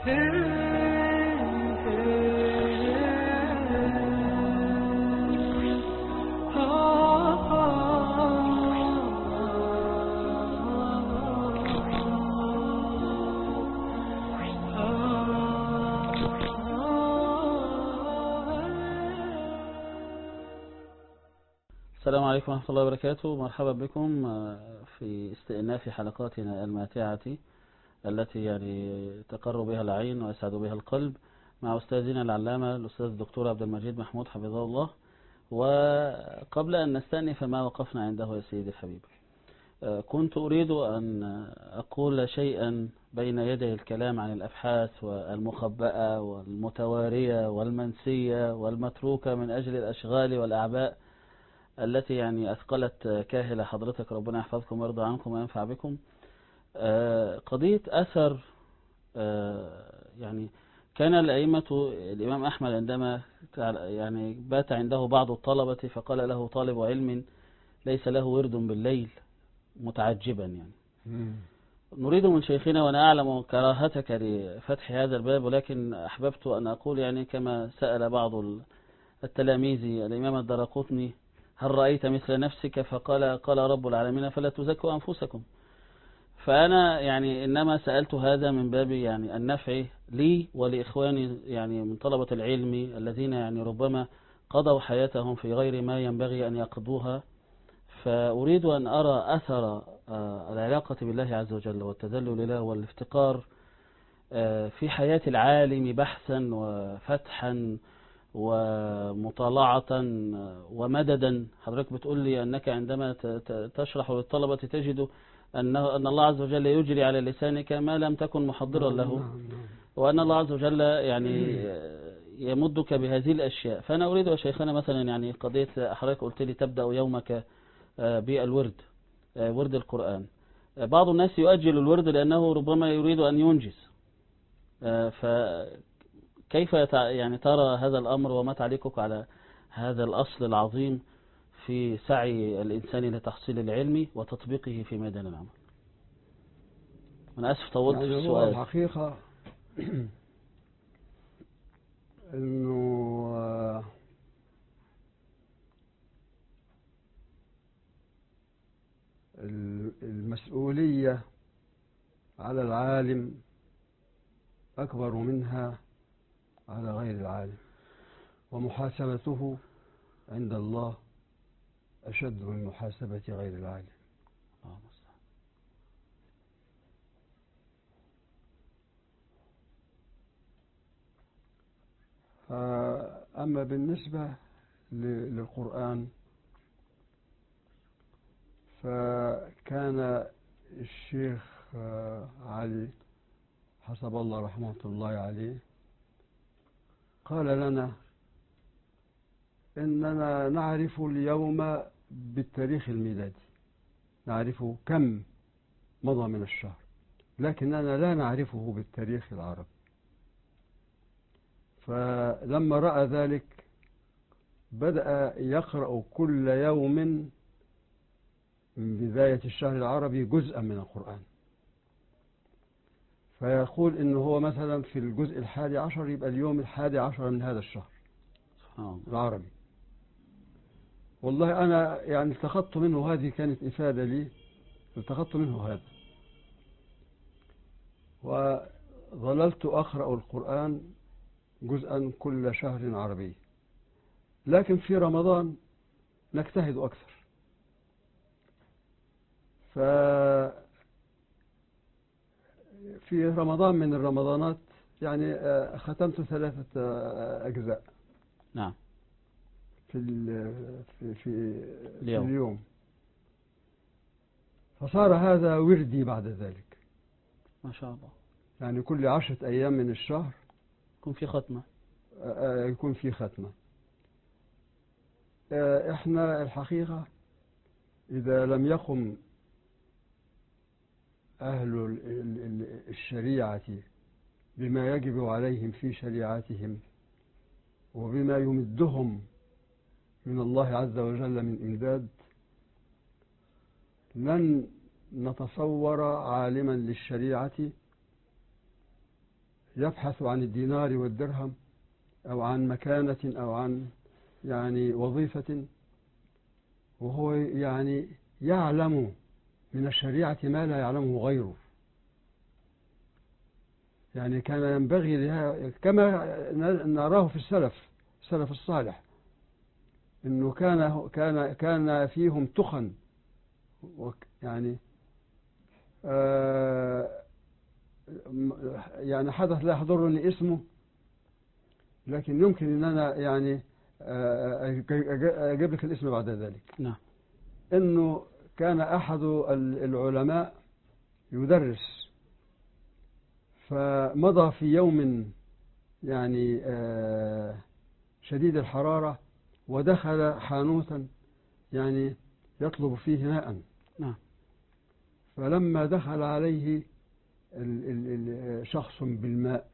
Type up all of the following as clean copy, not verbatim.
السلام عليكم ورحمة الله وبركاته. مرحبا بكم في استئناف حلقاتنا الماتعة التي يعني تقر بها العين ويسعد بها القلب مع أستاذنا العلامة الأستاذ الدكتور عبد المجيد محمود حفظه الله. وقبل أن نستأنف ما وقفنا عنده يا سيدي الحبيب، كنت أريد أن أقول شيئا بين يدي الكلام عن الأبحاث والمخبأة والمتوارية والمنسية والمتروكة من أجل الأشغال والأعباء التي يعني أثقلت كاهل حضرتك، ربنا يحفظكم ويرضى عنكم وينفع بكم. قضية أثر، يعني كان الأئمة الإمام أحمد عندما يعني بات عنده بعض الطلبة فقال له طالب علم ليس له ورد بالليل متعجبا يعني نريد من شيخنا، وأنا أعلم كراهتك لفتح هذا الباب، ولكن أحببت أن أقول يعني كما سأل بعض التلاميذ الإمام الدرقطني هل رأيت مثل نفسك؟ قال رب العالمين فلا تزكوا أنفسكم. فأنا يعني إنما سألت هذا من باب يعني النفع لي ولإخواني يعني من طلبة العلم الذين يعني ربما قضوا حياتهم في غير ما ينبغي أن يقضوها، فأريد أن أرى أثر العلاقة بالله عز وجل والتذلل له والافتقار في حياة العالم بحثا وفتحا ومطالعة ومددا. حضرتك بتقول لي أنك عندما تشرح للطلبة تجد أن الله عز وجل يجري على لسانك ما لم تكن محضرا له، وأن الله عز وجل يعني يمدك بهذه الأشياء. فأنا أريد يا شيخنا مثلا يعني قضية حضرتك قلت لي تبدأ يومك بالورد، ورد القرآن. بعض الناس يؤجل الورد لأنه ربما يريد أن ينجز، كيف يعني ترى هذا الأمر وما تعليقك على هذا الأصل العظيم في سعي الإنسان لتحصيل العلم وتطبيقه في ميدان العمل؟ أنا أسف طولت في السؤال. هو الحقيقة أنه المسؤولية على العالم أكبر منها على غير العالم، ومحاسبته عند الله أشد من محاسبة غير العالم. أما بالنسبة للقرآن فكان الشيخ علي حسب الله رحمة الله عليه قال لنا إننا نعرف اليوم بالتاريخ الميلادي، نعرف كم مضى من الشهر، لكننا لا نعرفه بالتاريخ العربي. فلما رأى ذلك بدأ يقرأ كل يوم من بداية الشهر العربي جزءا من القرآن، فيقول إنه هو مثلا في الجزء 11 يبقى اليوم 11 من هذا الشهر العربي. والله أنا يعني التقطت منه، هذه كانت إفادة لي، التقطت منه هذا، وظللت أقرأ القرآن جزءا كل شهر عربي. لكن في رمضان نجتهد أكثر، ففي رمضان من الرمضانات يعني ختمت 3 أجزاء. نعم. في اليوم، فصار هذا وردي بعد ذلك ما شاء الله. يعني كل 10 أيام من الشهر يكون في ختمة، يكون في ختمة. احنا الحقيقة إذا لم يقم أهل الشريعة بما يجب عليهم في شريعتهم وبما يمدهم من الله عز وجل من إمداد، لن نتصور عالما للشريعة يبحث عن الدينار والدرهم أو عن مكانة أو عن يعني وظيفة، وهو يعني يعلم من الشريعة ما لا يعلمه غيره. يعني كان ينبغي لها كما نراه في السلف الصالح، إنه كان فيهم تخن، يعني يعني حدث لا يحضرني اسمه، لكن يمكن أن أنا يعني أجيب لك الاسم بعد ذلك. نعم. إنه كان أحد العلماء يدرس، فمضى في يوم يعني شديد الحرارة، ودخل حانوتا يعني يطلب فيه ماء. نعم. فلما دخل عليه شخص بالماء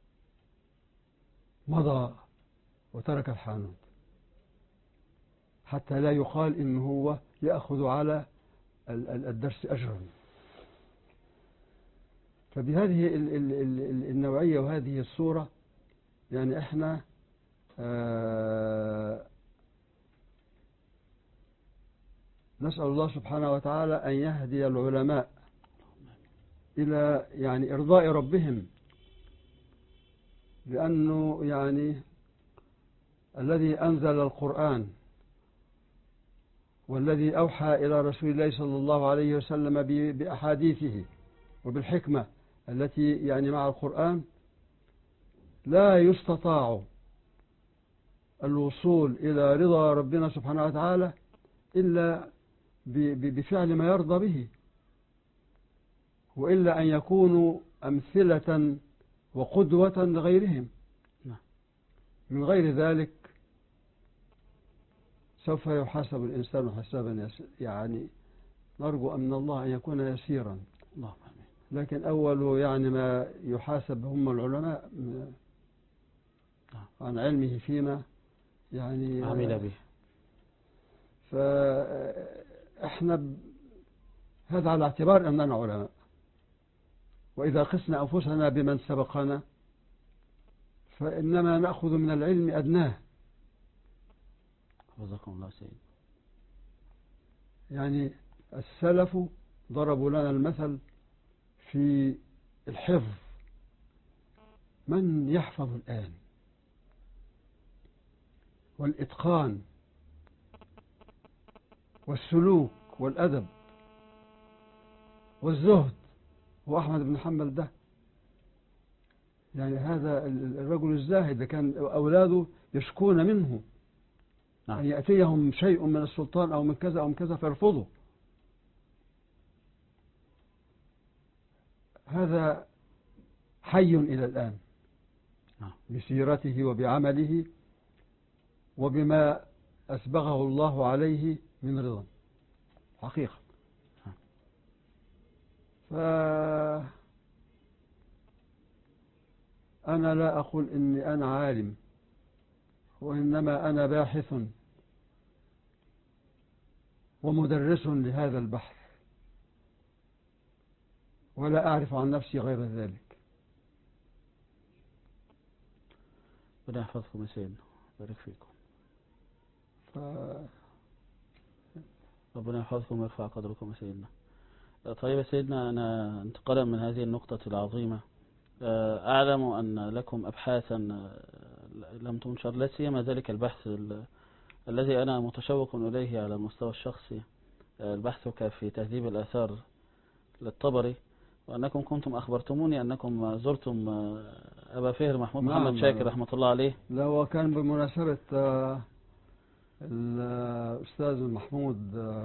مضى وترك الحانوت، حتى لا يقال إنه هو يأخذ على الدرس أجرا. فبهذه النوعية وهذه الصورة يعني احنا نسأل الله سبحانه وتعالى أن يهدي العلماء إلى يعني إرضاء ربهم، لأنه يعني الذي أنزل القرآن والذي أوحى إلى رسول الله صلى الله عليه وسلم بأحاديثه وبالحكمة التي يعني مع القرآن، لا يستطاع الوصول إلى رضا ربنا سبحانه وتعالى إلا بفعل ما يرضى به، وإلا أن يكونوا أمثلة وقدوة لغيرهم. من غير ذلك سوف يحاسب الإنسان حسابا يعني نرجو من الله أن يكون يسيرا. لكن أول يعني ما يحاسب هم العلماء عن علمه فيما يعني عمل به. فإحنا هذا على اعتبار أننا علماء، وإذا قسنا أنفسنا بمن سبقنا فإنما نأخذ من العلم أدناه. حفظكم الله سيد. يعني السلف ضربوا لنا المثل في الحفظ. من يحفظ الآن؟ والإتقان والسلوك والأدب والزهد، هو أحمد بن حنبل ده. يعني هذا الرجل الزاهد كان أولاده يشكون منه أن يأتيهم شيء من السلطان أو من كذا أو من كذا فيرفضوا. هذا حي إلى الآن بسيرته وبعمله وبما أسبغه الله عليه من رضا حقيقة. فأنا لا أقول إني أنا عالم، وإنما أنا باحث ومدرس لهذا البحث، ولا أعرف عن نفسي غير ذلك. ربنا يحفظكم يا سيدنا، بارك فيكم. ربنا يحفظكم ويرفع قدركم يا سيدنا. طيب يا سيدنا، أنا انتقالا من هذه النقطة العظيمة، أعلم أن لكم أبحاثا لم تنشر، لا سيما ذلك البحث الذي أنا متشوق إليه على المستوى الشخصي، البحث في تهذيب الآثار للطبري، وأنكم كنتم أخبرتموني أنكم زرتم أبا فهر محمود محمد شاكر رحمة الله عليه. لا، هو كان بمناسبة الأستاذ محمود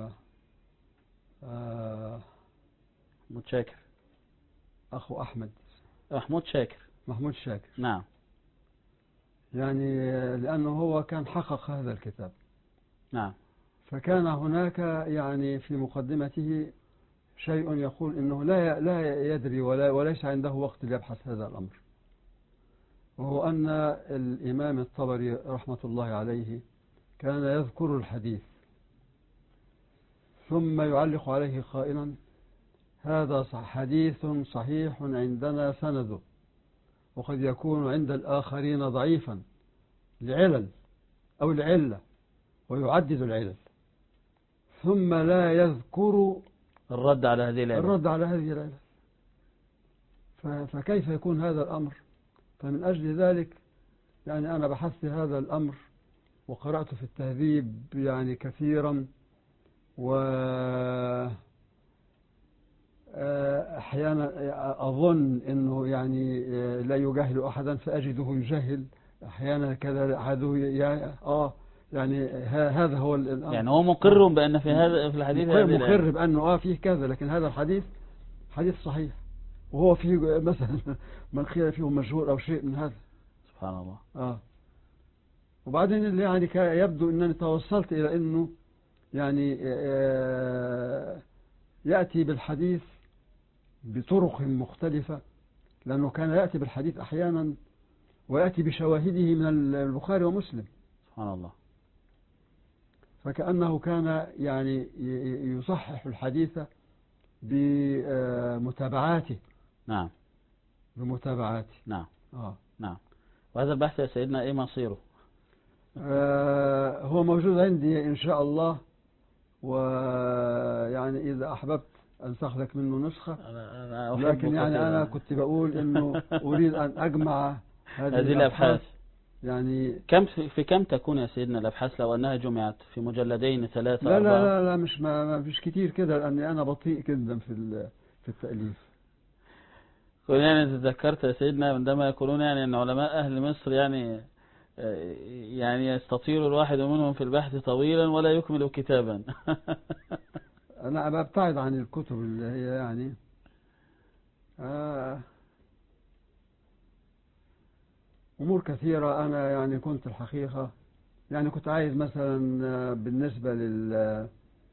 محمود شاكر، أخو أحمد محمود شاكر. محمود شاكر، نعم. يعني لأنه هو كان حقق هذا الكتاب. نعم. فكان هناك يعني في مقدمته شيء يقول إنه لا يدري وليس عنده وقت ليبحث هذا الأمر، وهو أن الإمام الطبري رحمة الله عليه كان يذكر الحديث ثم يعلق عليه قائلا: هذا حديث صحيح عندنا سنده، وقد يكون عند الآخرين ضعيفا لعلل أو العلة، ويعدد العلل ثم لا يذكر الرد على هذه العلل. فكيف يكون هذا الأمر؟ فمن أجل ذلك يعني أنا بحثت هذا الأمر وقرأت في التهذيب يعني كثيرا، وأحيانا أظن أنه يعني لا يجهل أحدا فأجده يجهل أحيانا كذا، يعني هذا هو الأمر. يعني هو مقر بأن في هذا في الحديث مقر بأنه فيه كذا، لكن هذا الحديث حديث صحيح، وهو فيه مثلا من خير فيه مجهول أو شيء من هذا. سبحان الله. وبعدين اللي يعني يبدو أنني توصلت إلى أنه يعني يأتي بالحديث بطرق مختلفة، لأنه كان يأتي بالحديث أحيانا ويأتي بشواهده من البخاري ومسلم. سبحان الله. فكأنه كان يعني يصحح الحديث بمتابعاته. نعم. بمتابعاته. نعم. نعم. وهذا البحث يا سيدنا إيه مصيره؟ هو موجود عندي إن شاء الله، ويعني إذا أحببت أنسخ لك منه نسخة. لكن يعني أنا كنت بقول إنه أريد أن أجمع هذه الأبحاث. يعني في كم تكون يا سيدنا الأبحاث لو أنها جمعت في مجلدين 3 لا 4؟ لا مش ما فيش كتير كده، لأني أنا بطيء جدا في التأليف. يعني تذكرت يا سيدنا عندما يقولون يعني أن علماء أهل مصر يعني يستطيل الواحد منهم في البحث طويلا ولا يكمل كتابا. أنا ببتعد عن الكتب اللي هي يعني أمور كثيرة. أنا يعني كنت الحقيقة يعني كنت عايز مثلا بالنسبة لل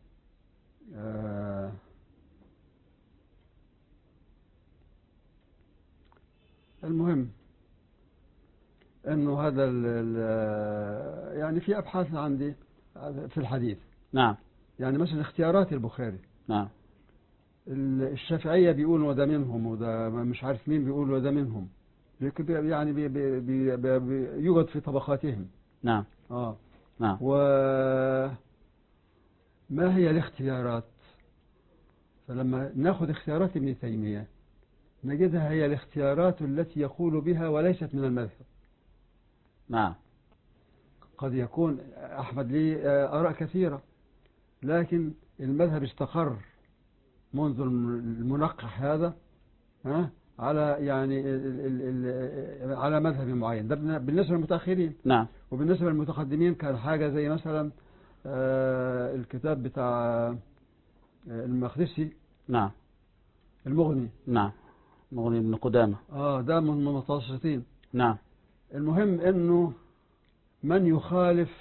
المهم انه هذا يعني في ابحاث عندي في الحديث. نعم. يعني مثلا اختيارات البخاري. نعم. الشافعية بيقولوا وده منهم، وده مش عارف مين بيقول وده منهم، يعني يوجد في طبقاتهم. نعم. نعم. وما هي الاختيارات؟ فلما ناخذ اختيارات ابن تيمية نجدها هي الاختيارات التي يقول بها وليست من المذهب. نعم. قد يكون أحمد لي آراء كثيرة، لكن المذهب استقر منذ المنقح هذا على يعني على مذهب معين. ده بالنسبة للمتأخرين. نعم. وبالنسبة للمتقدمين كان حاجة زي مثلا الكتاب بتاع المقدسي. نعم. المغني. نعم. مغني ابن قدامة. ده من المتوسطين. نعم. المهم انه من يخالف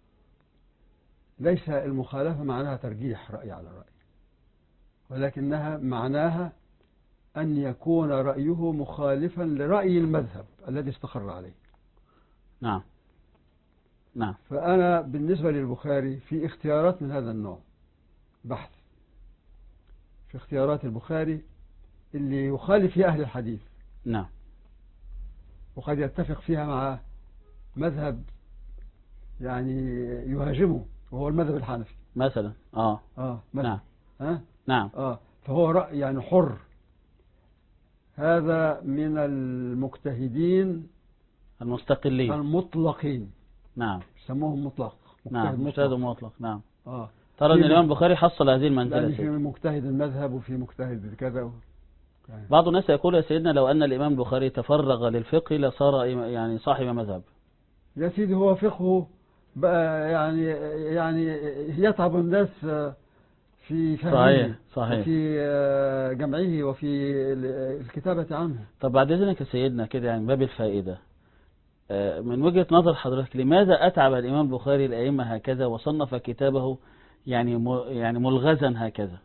ليس المخالفة معناها ترجيح رأي على رأي، ولكنها معناها أن يكون رأيه مخالفا لرأي المذهب الذي استقر عليه. نعم. نعم. فأنا بالنسبة للبخاري في اختيارات من هذا النوع، بحث في اختيارات البخاري اللي يخالف فيها أهل الحديث. نعم. وقد يتفق فيها مع مذهب يعني يهاجمه، وهو المذهب الحنفي مثلا. مثلا. نعم. نعم. فهو رأي يعني حر. هذا من المجتهدين المستقلين المطلقين. نعم. يسموهم مطلق. مجتهد مطلق. نعم. ترى ان الإمام البخاري حصل هذه المنزلة. في مجتهد المذهب وفي مجتهد كذا. بعض الناس يقول يا سيدنا لو أن الإمام البخاري تفرغ للفقه لصار يعني صاحب مذهب. يا سيدي هو فقهه بقى يعني يتعب الناس في فهمه. صحيح. وفي جمعه وفي الكتابة عنه. طب بعد إذنك يا سيدنا كده يعني باب الفائدة، من وجهة نظر حضرتك لماذا أتعب الإمام البخاري الأئمة هكذا وصنف كتابه يعني ملغزا هكذا؟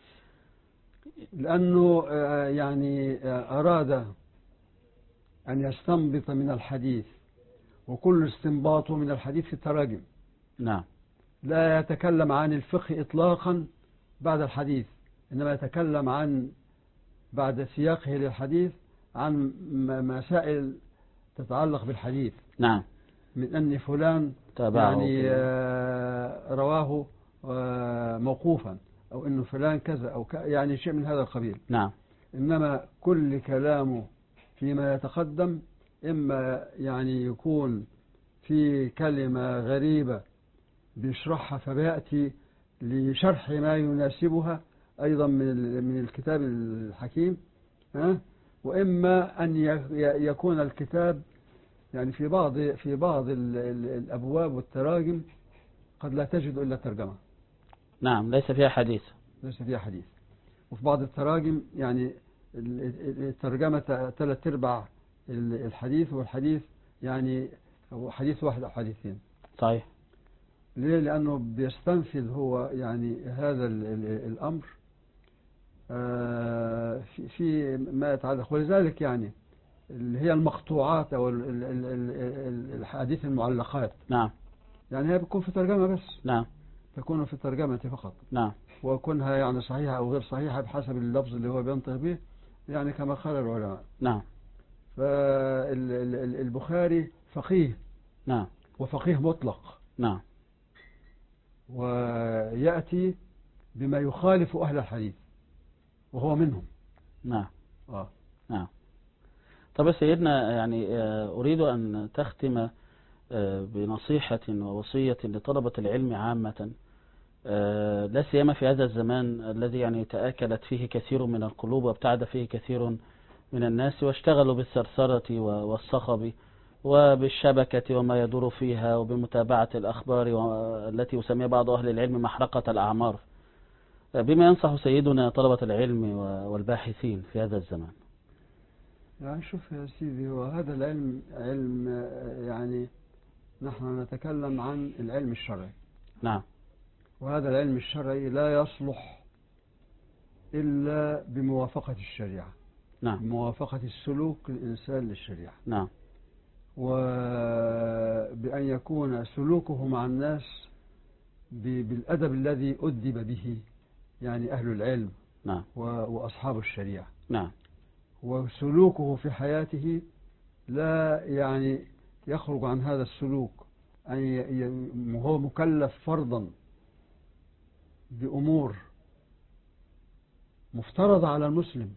لأنه يعني أراد أن يستنبط من الحديث، وكل استنباطه من الحديث في التراجم. نعم. لا يتكلم عن الفقه إطلاقا بعد الحديث، إنما يتكلم عن بعد سياقه للحديث عن مسائل تتعلق بالحديث، نعم، من أن فلان تابعه يعني فلان. رواه موقوفا، أو أنه فلان كذا أو يعني شيء من هذا القبيل. نعم، إنما كل كلامه فيما يتقدم إما يعني يكون في كلمة غريبة بيشرحها فبيأتي لشرح ما يناسبها أيضا من الكتاب الحكيم، وإما أن يكون الكتاب يعني في بعض الأبواب والتراجم قد لا تجد إلا ترجمة، نعم، ليس فيها حديث. ليس فيها حديث. وفي بعض التراجم يعني الترجمة 3/4 الحديث، والحديث يعني هو حديث واحد أو حديثين. صحيح. ليه؟ لأنه بيستنفذ هو يعني هذا الأمر في ما يتعلق، ولذلك يعني اللي هي المقطوعات أو الحديث المعلقات، نعم، يعني هي بتكون في ترجمة بس، نعم، تكون في الترجمة فقط، نعم، وكونها يعني صحيحة أو غير صحيحة بحسب اللفظ اللي هو بينطق به، يعني كما قال العلماء. نعم، فالبخاري فقيه، نعم، وفقيه مطلق، نعم، ويأتي بما يخالف أهل الحديث وهو منهم. نعم، آه. نعم. طب يا سيدنا، يعني أريد أن تختم بنصيحة ووصية لطلبة العلم عامة، لا سيما في هذا الزمان الذي يعني تآكلت فيه كثير من القلوب وابتعد فيه كثير من الناس، واشتغلوا بالثرثرة والصخب وبالشبكة وما يدور فيها، وبمتابعة الأخبار التي يسميها بعض أهل العلم محرقة الأعمار. بما ينصح سيدنا طلبة العلم والباحثين في هذا الزمان؟ يعني شوف يا سيدي، هو هذا العلم علم يعني نحن نتكلم عن العلم الشرعي. نعم. وهذا العلم الشرعي لا يصلح إلا بموافقة الشريعة، نعم، بموافقة السلوك الإنسان للشريعة، نعم، وبأن يكون سلوكه مع الناس بالأدب الذي أدب به يعني أهل العلم، نعم، وأصحاب الشريعة. نعم، وسلوكه في حياته لا يعني يخرج عن هذا السلوك، أن هو مكلف فرضا بأمور مفترضة على المسلم،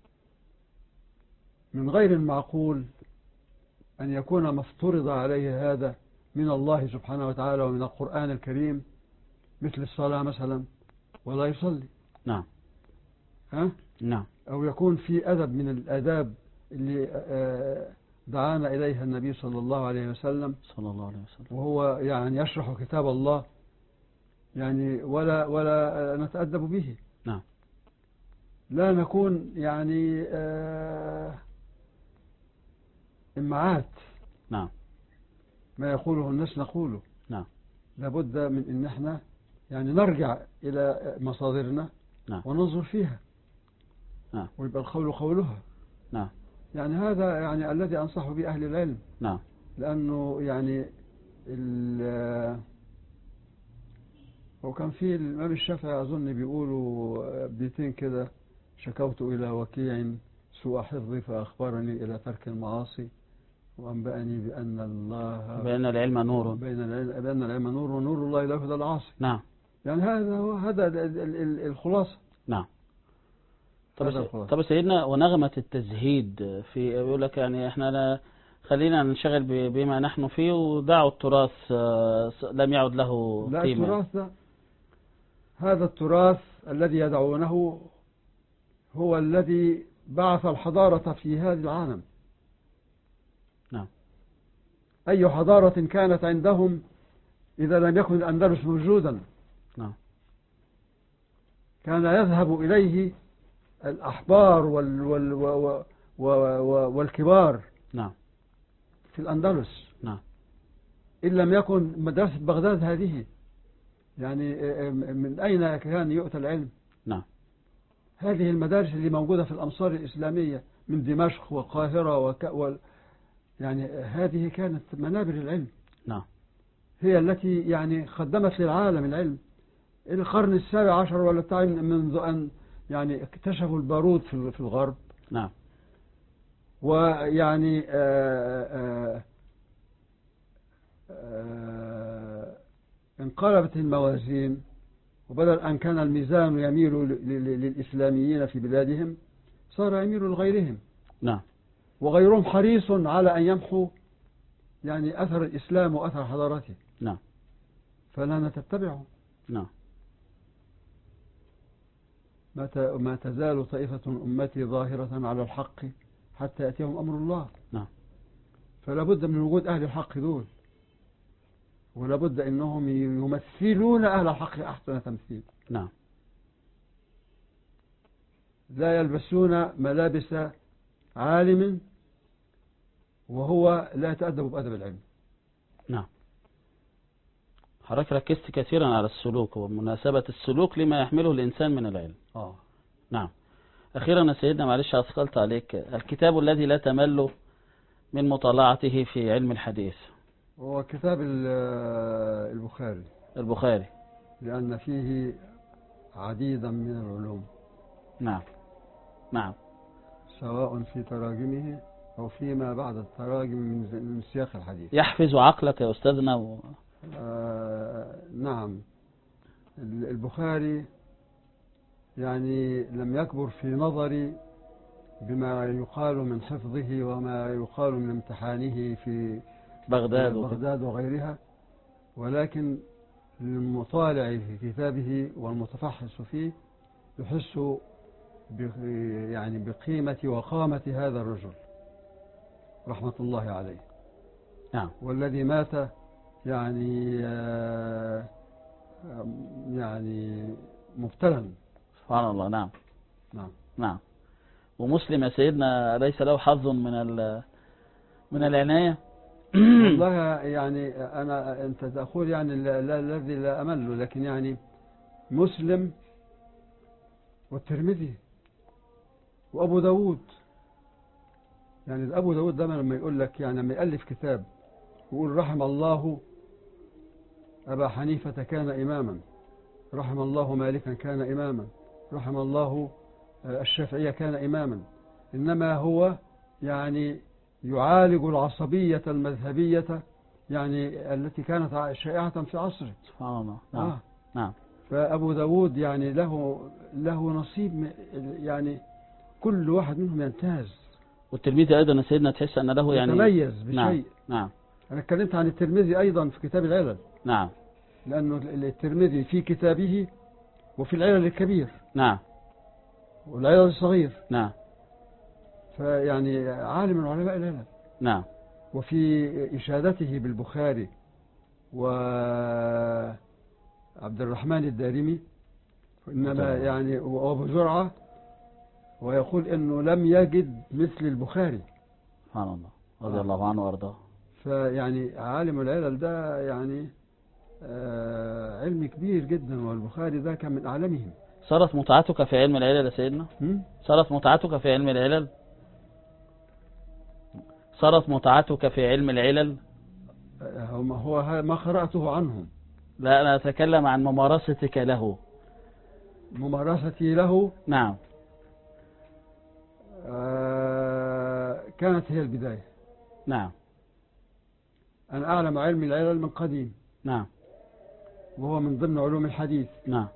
من غير المعقول أن يكون مفترض عليه هذا من الله سبحانه وتعالى ومن القرآن الكريم، مثل الصلاة مثلا، ولا يصلي. نعم، نعم، أو يكون في أدب من الآداب اللي دعانا إليها النبي صلى الله عليه وسلم، وهو يعني يشرح كتاب الله يعني ولا نتأدب به. نعم. لا نكون يعني إمعات. نعم. ما يقوله الناس نقوله. نعم. لابد من إن احنا يعني نرجع إلى مصادرنا. نعم. وننظر فيها. نعم. ويبقى القول قولها. نعم. يعني هذا يعني الذي أنصح به أهل العلم. نعم. لأنه يعني وكان في الإمام الشافعي أظن بيقولوا بيتين كده: شكوت إلى وكيع سوء حفظي فأخبرني إلى ترك المعاصي، وأنبأني بأن العلم نور، بأن العلم نور ونور الله لا يهدى العاصي. نعم. يعني هذا الخلاصة. نعم. طب سيدنا، ونغمة التزهيد في يقول لك يعني احنا خلينا ننشغل بما نحن فيه، ودعوا التراث لم يعد له قيمة. لا، التراث هذا التراث الذي يدعونه هو الذي بعث الحضارة في هذا العالم. نعم. أي حضارة كانت عندهم إذا لم يكن الأندلس موجودا، نعم، كان يذهب إليه الأحبار والكبار، نعم، في الأندلس. نعم. إن لم يكن مدرسة بغداد هذه، يعني من أين كان يؤتى العلم؟ نعم. هذه المدارس اللي موجودة في الأمصار الإسلامية من دمشق والقاهرة يعني هذه كانت منابر العلم. نعم. هي التي يعني قدمت للعالم العلم. القرن ال17 ولا بتاع، منذ أن يعني اكتشفوا البارود في الغرب. نعم. ويعني انقلبت الموازين، وبدل أن كان الميزان يميل للإسلاميين في بلادهم صار يميل لغيرهم. نعم. وغيرهم حريص على أن يمحو يعني أثر الإسلام وأثر حضارته. نعم. فلا تتبعه. نعم. ما تزال طائفة أمتي ظاهرة على الحق حتى يأتيهم أمر الله. نعم. فلا بد من وجود أهل الحق دول، ولا بد أنهم يمثلون أهل الحق أحسن تمثيل. نعم. لا يلبسون ملابس عالم وهو لا يتأدب بأدب العلم. نعم. حضرتك ركزت كثيرا على السلوك ومناسبة السلوك لما يحمله الإنسان من العلم. نعم. أخيرا يا سيدنا، معلش أثقلت عليك، الكتاب الذي لا تمل من مطالعته في علم الحديث هو كتاب البخاري. البخاري. لأن فيه عديدا من العلوم. نعم. نعم. سواء في تراجمه أو فيما بعد التراجم من سياق الحديث. يحفز عقلك يا أستاذنا نعم. البخاري يعني لم يكبر في نظري بما يقال من حفظه وما يقال من امتحانه في بغداد وغيرها، ولكن المطالع في كتابه والمتفحص فيه يحس يعني بقيمة وقامة هذا الرجل رحمة الله عليه. نعم. والذي مات يعني مبتلا. سبحان الله. نعم. نعم. نعم. ومسلم يا سيدنا ليس له حظ من العناية. والله يعني أنت تقول يعني الذي لا أمل، لكن يعني مسلم والترمذي وأبو داود. يعني أبو داود ده لما يقول لك، يعني لما يألف كتاب يقول رحم الله أبا حنيفة كان إماما، رحم الله مالكا كان إماما، رحم الله الشافعية كان إماما، إنما هو يعني يعالج العصبية المذهبية يعني التي كانت شائعة في عصره. سبحان الله. نعم. نعم. فأبو داود يعني له نصيب، يعني كل واحد منهم يمتاز. والترمذي أيضا يا سيدنا تحس أن له يعني يتميز بشيء. نعم. نعم. أنا اتكلمت عن الترمذي أيضا في كتاب العلل. نعم. لأنه الترمذي في كتابه وفي العلل الكبير. نعم. والعلل الصغير. نعم. فيعني عالم من علماء العلل. نعم. وفي إشادته بالبخاري وعبد الرحمن الدارمي إنما يعني وأبو زرعة، ويقول إنه لم يجد مثل البخاري. سبحان الله رضي الله عنه وارضاه. فيعني عالم العلل ده يعني علم كبير جدا، والبخاري ده كان من أعلمهم. صارت متعتك في علم العلل يا سيدنا؟ صارت متعتك في علم العلل؟ صارت متعتك في علم العلل؟ هو ما قرأته عنهم. لا، أنا أتكلم عن ممارستك له. ممارستي له؟ نعم. كانت هي البداية. نعم. أنا أعلم علم العلل من قديم. نعم. وهو من ضمن علوم الحديث. نعم.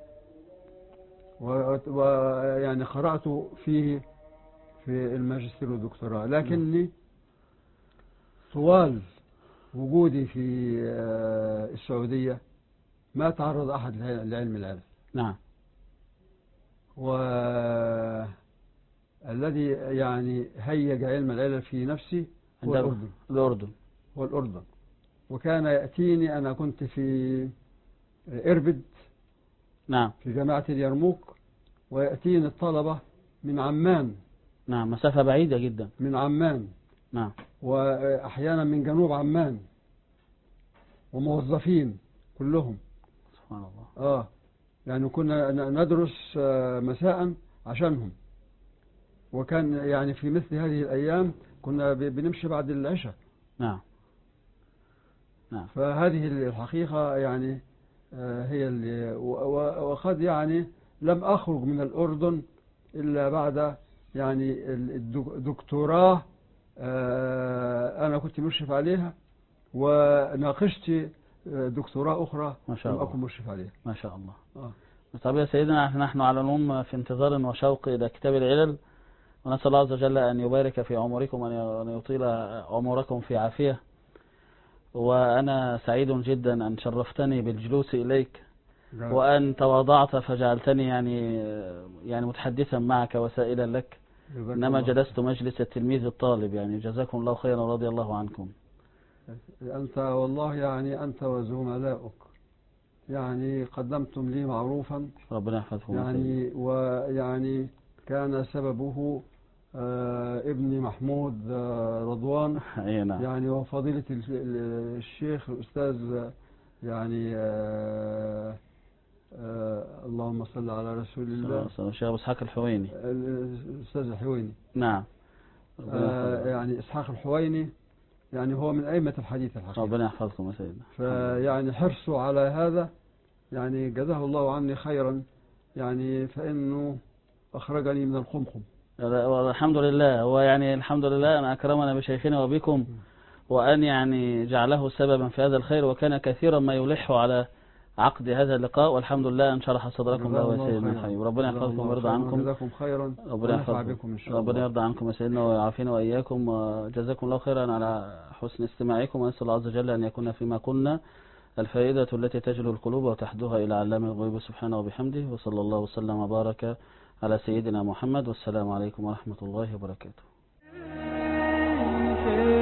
ويعني قرأت فيه في الماجستير والدكتوراه، لكني طوال وجودي في السعودية ما تعرض أحد لعلم العلل. نعم. والذي يعني هيج علم العلل في نفسي هو الأردن. وكان يأتيني، أنا كنت في إربد. نعم. في جامعة اليرموك، ويأتيني الطلبة من عمان. نعم. مسافة بعيدة جدا. من عمان. نعم. وأحيانا من جنوب عمان، وموظفين كلهم. سبحان الله. يعني كنا ندرس مساء عشانهم. وكان يعني في مثل هذه الأيام كنا بنمشي بعد العشاء. نعم. نعم. فهذه الحقيقة يعني هي اللي وقد يعني لم أخرج من الأردن إلا بعد يعني الدكتوراه أنا كنت مشرف عليها، وناقشت دكتوراه أخرى ما شاء لم الله. أكن مشرف عليها. ما شاء الله. آه. طب يا سيدنا، نحن على العموم في انتظار وشوق إلى كتاب العلل، ونسأل الله عز وجل أن يبارك في عمركم وأن يطيل عمركم في عافية. وأنا سعيد جدا أن شرفتني بالجلوس إليك، وأن تواضعت فجعلتني يعني متحدثا معك وسائلا لك، إنما جلست مجلس التلميذ الطالب. يعني جزاكم الله خيرا ورضي الله عنكم. أنت والله يعني أنت وزملائك يعني قدمتم لي معروفا، ربنا يحفظكم. يعني ويعني كان سببه ابني محمود رضوان، نعم. يعني وفضيلة الشيخ الأستاذ يعني اللهم صل على رسول الله الشيخ أبو إسحاق الحويني، الأستاذ الحويني. نعم. يعني إسحاق الحويني يعني هو من أئمة الحديث الحقيقة. ربنا يحفظكم يا سيدنا. فيعني حرصوا على هذا، يعني جزاه الله عني خيرا، يعني فإنه أخرجني من القمقم. والحمد لله. هو يعني الحمد لله أن أكرمنا بشيخنا وبكم، وأن يعني جعله سببا في هذا الخير، وكان كثيرا ما يلح على عقد هذا اللقاء، والحمد لله أن شرح صدركم الله يا سيدنا الحبيب. ربنا يحفظكم ويرضى عنكم. جزاكم خيرا. ربنا يحفظكم. ربنا يرضى عنكم يا سيدنا ويعافينا وإياكم، وجزاكم الله خيرا على حسن استماعكم، ونسأل الله عز وجل أن يكون فيما قلنا الفائدة التي تجلو القلوب وتحدها إلى علام الغيوب سبحانه وبحمده. وصلى الله وسلم وبارك على سيدنا محمد، والسلام عليكم ورحمة الله وبركاته.